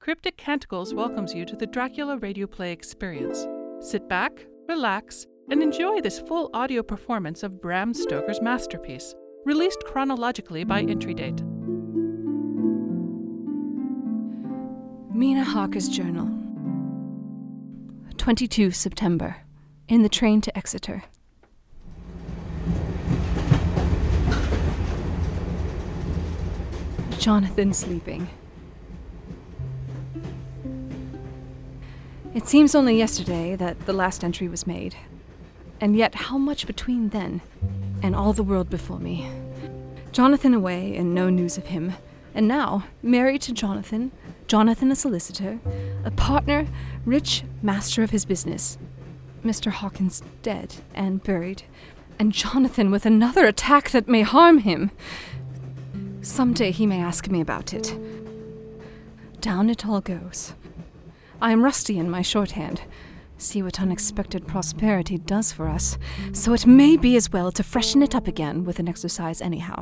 Cryptic Canticles welcomes you to the Dracula radio play experience. Sit back, relax, and enjoy this full audio performance of Bram Stoker's masterpiece, released chronologically by entry date. Mina Harker's Journal. 22 September. In the train to Exeter. Jonathan sleeping. It seems only yesterday that the last entry was made, and yet how much between then and all the world before me. Jonathan away and no news of him, and now married to Jonathan a solicitor, a partner, rich, master of his business. Mr. Hawkins dead and buried, and Jonathan with another attack that may harm him. Someday he may ask me about it. Down it all goes. I am rusty in my shorthand. See what unexpected prosperity does for us, so it may be as well to freshen it up again with an exercise anyhow.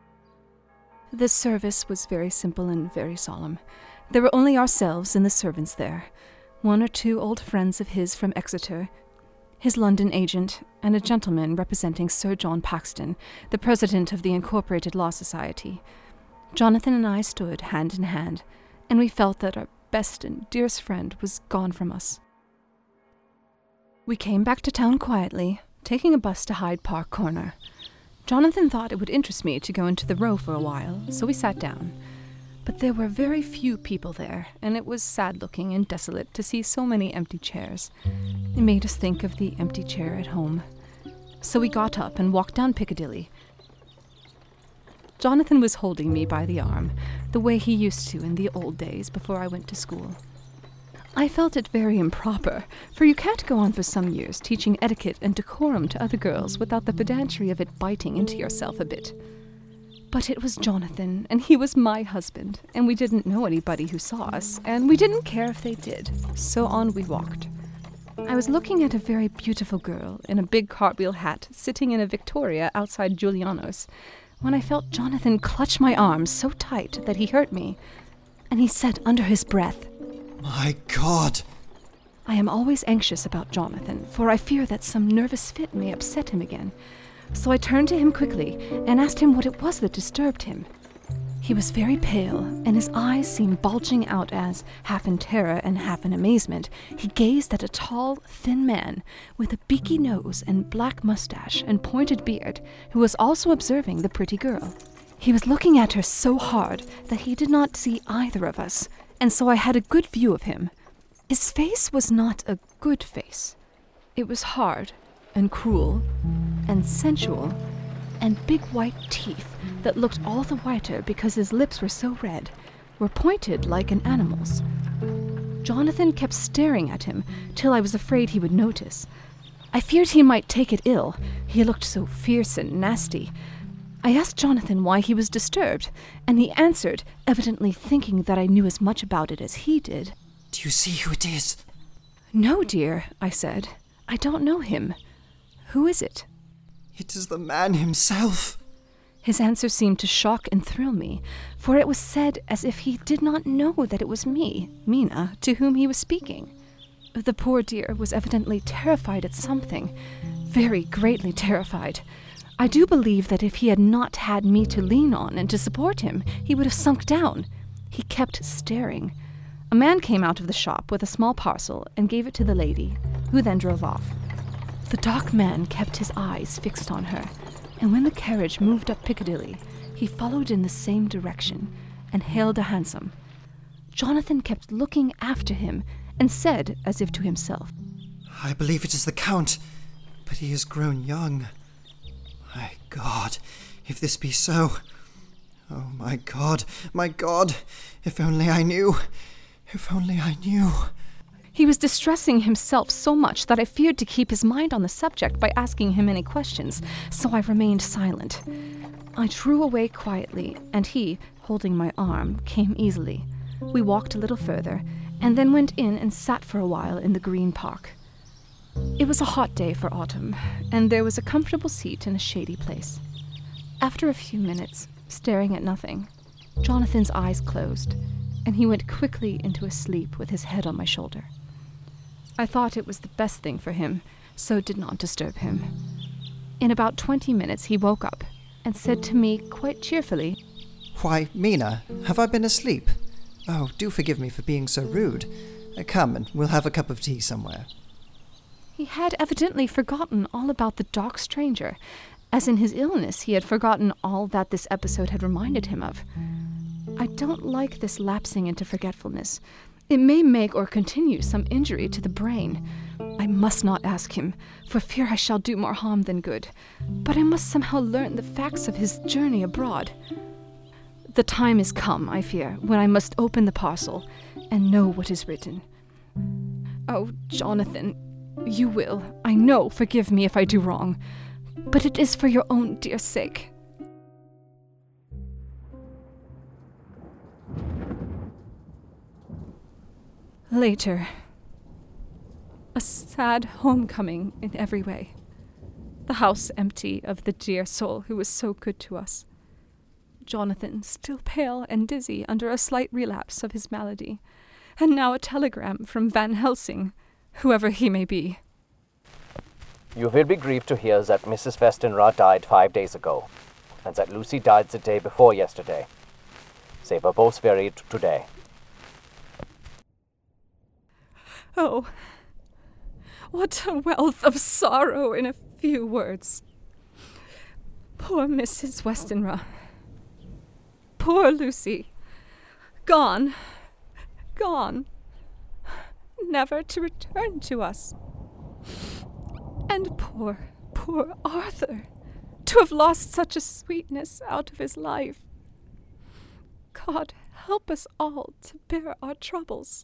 The service was very simple and very solemn. There were only ourselves and the servants there, one or two old friends of his from Exeter, his London agent, and a gentleman representing Sir John Paxton, the president of the Incorporated Law Society. Jonathan and I stood hand in hand, and we felt that our best and dearest friend was gone from us. We came back to town quietly, taking a bus to Hyde Park Corner. Jonathan thought it would interest me to go into the Row for a while, so we sat down. But there were very few people there, and it was sad-looking and desolate to see so many empty chairs. It made us think of the empty chair at home. So we got up and walked down Piccadilly. Jonathan was holding me by the arm, the way he used to in the old days before I went to school. I felt it very improper, for you can't go on for some years teaching etiquette and decorum to other girls without the pedantry of it biting into yourself a bit. But it was Jonathan, and he was my husband, and we didn't know anybody who saw us, and we didn't care if they did, so on we walked. I was looking at a very beautiful girl in a big cartwheel hat sitting in a Victoria outside Giuliano's, when I felt Jonathan clutch my arm so tight that he hurt me, and he said under his breath, "My God!" I am always anxious about Jonathan, for I fear that some nervous fit may upset him again. So I turned to him quickly and asked him what it was that disturbed him. He was very pale, and his eyes seemed bulging out as, half in terror and half in amazement, he gazed at a tall, thin man with a beaky nose and black mustache and pointed beard, who was also observing the pretty girl. He was looking at her so hard that he did not see either of us, and so I had a good view of him. His face was not a good face. It was hard and cruel and sensual, and big white teeth that looked all the whiter because his lips were so red were pointed like an animal's. Jonathan kept staring at him till I was afraid he would notice. I feared he might take it ill. He looked so fierce and nasty. I asked Jonathan why he was disturbed, and he answered, evidently thinking that I knew as much about it as he did. "Do you see who it is?" "No, dear," I said. "I don't know him. Who is it?" "It is the man himself." His answer seemed to shock and thrill me, for it was said as if he did not know that it was me, Mina, to whom he was speaking. The poor dear was evidently terrified at something, very greatly terrified. I do believe that if he had not had me to lean on and to support him, he would have sunk down. He kept staring. A man came out of the shop with a small parcel and gave it to the lady, who then drove off. The dark man kept his eyes fixed on her, and when the carriage moved up Piccadilly, he followed in the same direction and hailed a hansom. Jonathan kept looking after him and said, as if to himself, "I believe it is the Count, but he has grown young. My God, if this be so. Oh, my God, if only I knew. If only I knew." He was distressing himself so much that I feared to keep his mind on the subject by asking him any questions, so I remained silent. I drew away quietly, and he, holding my arm, came easily. We walked a little further, and then went in and sat for a while in the Green Park. It was a hot day for autumn, and there was a comfortable seat in a shady place. After a few minutes, staring at nothing, Jonathan's eyes closed, and he went quickly into a sleep with his head on my shoulder. I thought it was the best thing for him, so did not disturb him. In about 20 minutes he woke up and said to me quite cheerfully, "Why, Mina, have I been asleep? Oh, do forgive me for being so rude. Come and we'll have a cup of tea somewhere." He had evidently forgotten all about the dark stranger, as in his illness he had forgotten all that this episode had reminded him of. I don't like this lapsing into forgetfulness. It may make or continue some injury to the brain. I must not ask him, for fear I shall do more harm than good. But I must somehow learn the facts of his journey abroad. The time is come, I fear, when I must open the parcel and know what is written. Oh, Jonathan, you will, I know, forgive me if I do wrong, but it is for your own dear sake. Later. A sad homecoming in every way. The house empty of the dear soul who was so good to us. Jonathan still pale and dizzy under a slight relapse of his malady, and now a telegram from Van Helsing, whoever he may be. "You will be grieved to hear that Mrs. Westenra died 5 days ago, and that Lucy died the day before yesterday. They were both buried today." Oh, what a wealth of sorrow in a few words. Poor Mrs. Westenra. Poor Lucy. Gone. Gone. Never to return to us. And poor Arthur. To have lost such a sweetness out of his life. God help us all to bear our troubles.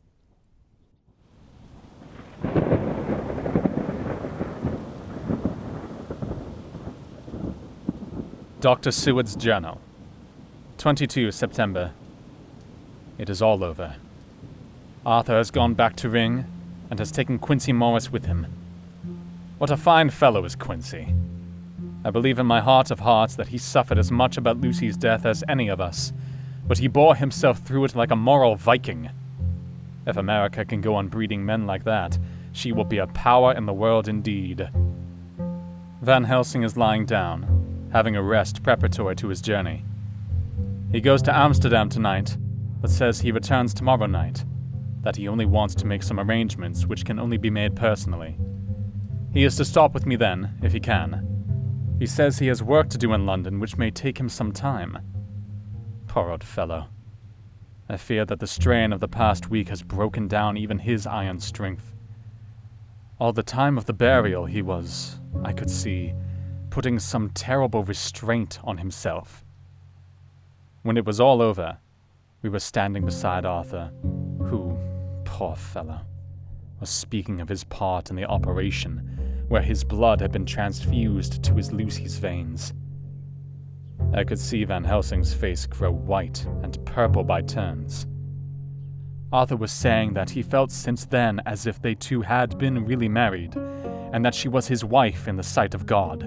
Dr. Seward's Journal, 22 September. It is all over. Arthur has gone back to Ring and has taken Quincy Morris with him. What a fine fellow is Quincy. I believe in my heart of hearts that he suffered as much about Lucy's death as any of us, but he bore himself through it like a moral Viking. If America can go on breeding men like that, she will be a power in the world indeed. Van Helsing is lying down, having a rest preparatory to his journey. He goes to Amsterdam tonight, but says he returns tomorrow night, that he only wants to make some arrangements which can only be made personally. He is to stop with me then, if he can. He says he has work to do in London which may take him some time. Poor old fellow. I fear that the strain of the past week has broken down even his iron strength. All the time of the burial he was, I could see, putting some terrible restraint on himself. When it was all over, we were standing beside Arthur, who, poor fellow, was speaking of his part in the operation where his blood had been transfused to his Lucy's veins. I could see Van Helsing's face grow white and purple by turns. Arthur was saying that he felt since then as if they two had been really married, and that she was his wife in the sight of God.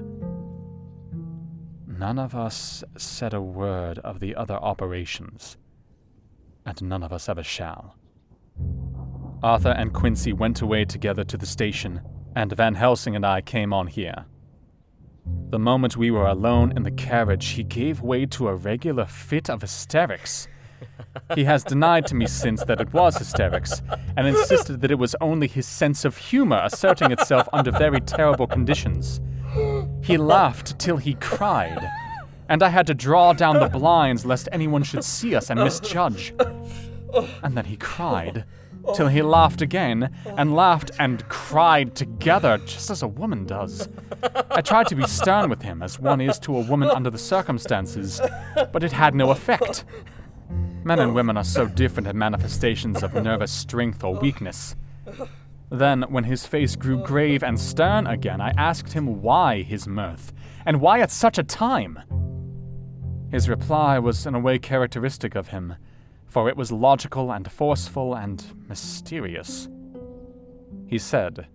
None of us said a word of the other operations, and none of us ever shall. Arthur and Quincy went away together to the station, and Van Helsing and I came on here. The moment we were alone in the carriage, he gave way to a regular fit of hysterics. He has denied to me since that it was hysterics, and insisted that it was only his sense of humor asserting itself under very terrible conditions. He laughed till he cried, and I had to draw down the blinds lest anyone should see us and misjudge. And then he cried, till he laughed again, and laughed and cried together, just as a woman does. I tried to be stern with him, as one is to a woman under the circumstances, but it had no effect. Men and women are so different in manifestations of nervous strength or weakness. Then, when his face grew grave and stern again, I asked him why his mirth, and why at such a time. His reply was in a way characteristic of him, for it was logical and forceful and mysterious. He said,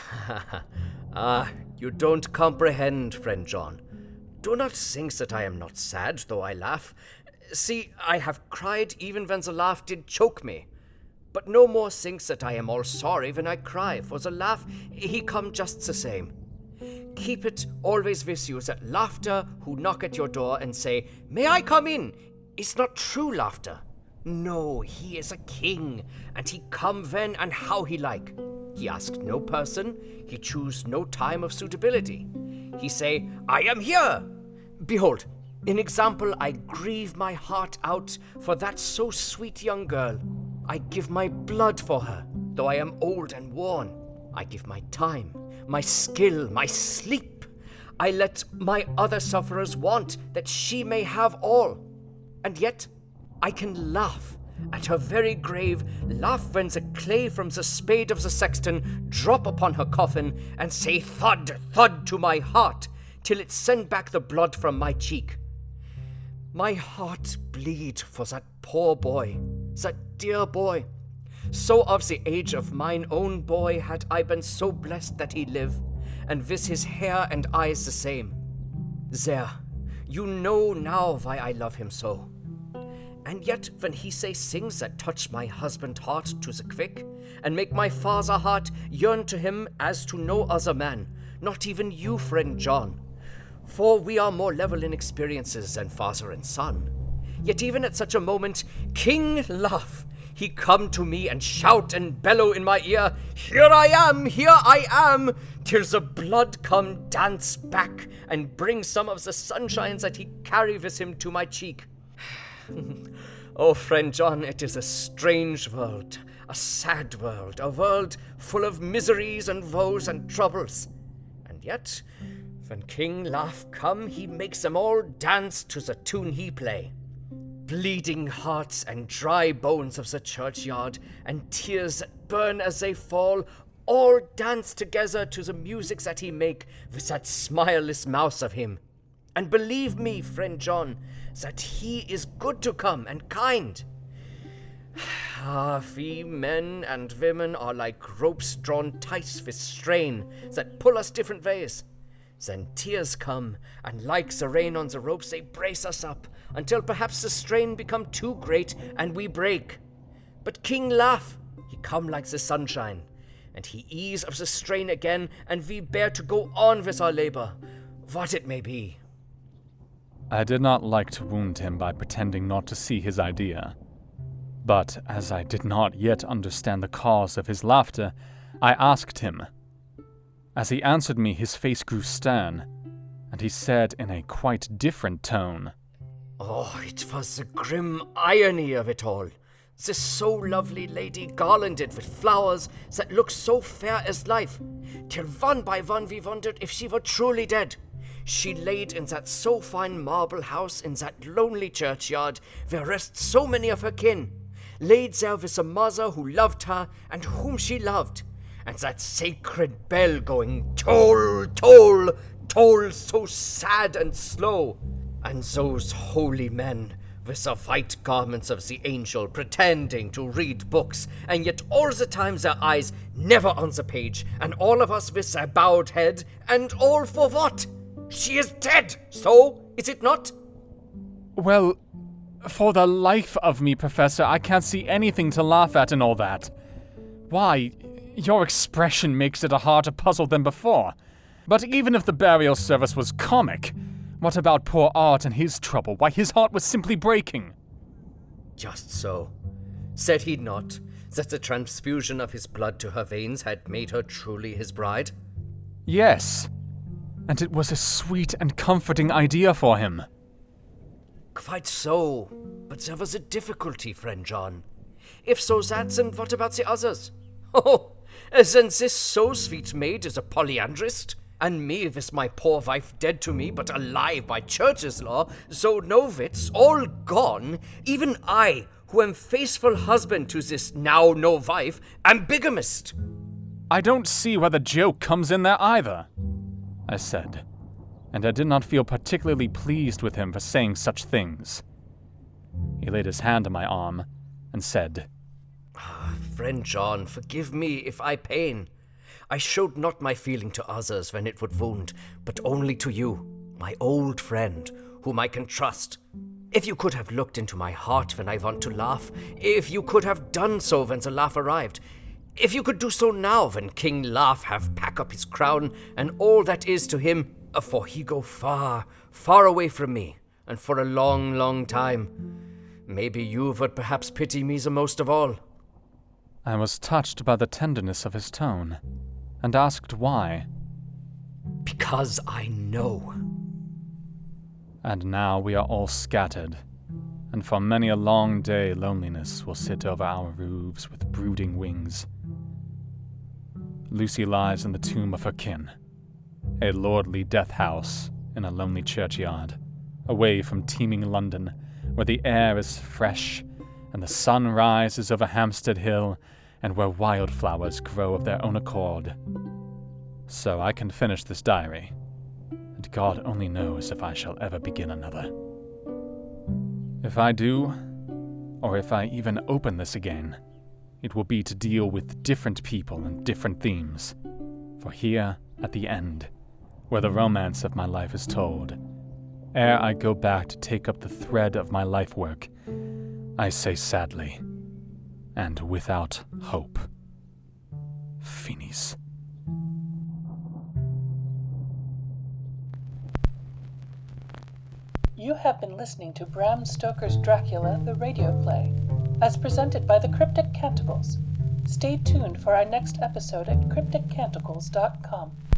You don't comprehend, friend John. Do not think that I am not sad, though I laugh. See, I have cried even when the laugh did choke me. But no more thinks that I am all sorry when I cry, for the laugh, he come just the same. Keep it always with you, that laughter who knock at your door and say, "May I come in?" is not true laughter. No, he is a king, and he come when and how he like. He ask no person, he choose no time of suitability. He say, "I am here." Behold, in example, I grieve my heart out for that so sweet young girl. I give my blood for her, though I am old and worn. I give my time, my skill, my sleep. I let my other sufferers want, that she may have all. And yet I can laugh at her very grave, laugh when the clay from the spade of the sexton drop upon her coffin, and say thud, thud to my heart, till it send back the blood from my cheek. My heart bleed for that poor boy, that dear boy. So of the age of mine own boy had I been so blessed that he live, and with his hair and eyes the same. There, you know now why I love him so. And yet when he say things that touch my husband heart to the quick, and make my father heart yearn to him as to no other man, not even you, friend John, for we are more level in experiences than father and son. Yet even at such a moment, King Laugh, he come to me and shout and bellow in my ear, here I am, till the blood come dance back and bring some of the sunshines that he carry with him to my cheek. Oh, friend John, it is a strange world, a sad world, a world full of miseries and woes and troubles. And yet, when King Laugh come, he makes them all dance to the tune he play. Bleeding hearts and dry bones of the churchyard, and tears that burn as they fall, all dance together to the music that he make with that smileless mouth of him. And believe me, friend John, that he is good to come and kind. We men and women are like ropes drawn tight with strain that pull us different ways. Then tears come, and like the rain on the ropes, they brace us up, until perhaps the strain become too great, and we break. But King Laugh, he come like the sunshine, and he ease of the strain again, and we bear to go on with our labor, what it may be. I did not like to wound him by pretending not to see his idea. But as I did not yet understand the cause of his laughter, I asked him. As he answered me, his face grew stern, and he said in a quite different tone, "Oh, it was the grim irony of it all. This so lovely lady garlanded with flowers that looked so fair as life, till one by one we wondered if she were truly dead. She laid in that so fine marble house in that lonely churchyard, where rest so many of her kin, laid there with a mother who loved her and whom she loved, and that sacred bell going toll, toll, toll so sad and slow, and those holy men with the white garments of the angel pretending to read books, and yet all the time their eyes never on the page, and all of us with their bowed head, and all for what? She is dead, so is it not?" Well, for the life of me, Professor, I can't see anything to laugh at in all that. Why, your expression makes it a harder puzzle than before. But even if the burial service was comic, what about poor Art and his trouble? Why, his heart was simply breaking. Just so. Said he not that the transfusion of his blood to her veins had made her truly his bride? Yes, and it was a sweet and comforting idea for him. Quite so, but there was a difficulty, friend John. If so that, then what about the others? Oh, then this so sweet maid is a polyandrist, and me with my poor wife dead to me, but alive by church's law, so no wits, all gone, even I, who am faithful husband to this now no wife, am bigamist. I don't see where the joke comes in there either, I said, and I did not feel particularly pleased with him for saying such things. He laid his hand on my arm and said, Friend John, forgive me if I pain. I showed not my feeling to others when it would wound, but only to you, my old friend, whom I can trust. If you could have looked into my heart when I want to laugh, if you could have done so when the laugh arrived, if you could do so now when King Laugh have pack up his crown and all that is to him, for he go far, far away from me, and for a long, long time, maybe you would perhaps pity me the most of all. I was touched by the tenderness of his tone, and asked why. Because I know. And now we are all scattered, and for many a long day loneliness will sit over our roofs with brooding wings. Lucy lies in the tomb of her kin, a lordly death house in a lonely churchyard, away from teeming London, where the air is fresh and the sun rises over Hampstead Hill, and where wildflowers grow of their own accord. So I can finish this diary, and God only knows if I shall ever begin another. If I do, or if I even open this again, it will be to deal with different people and different themes. For here, at the end, where the romance of my life is told, ere I go back to take up the thread of my life work, I say sadly, and without hope, Finis. You have been listening to Bram Stoker's Dracula, the radio play, as presented by the Cryptic Canticles. Stay tuned for our next episode at crypticcanticles.com.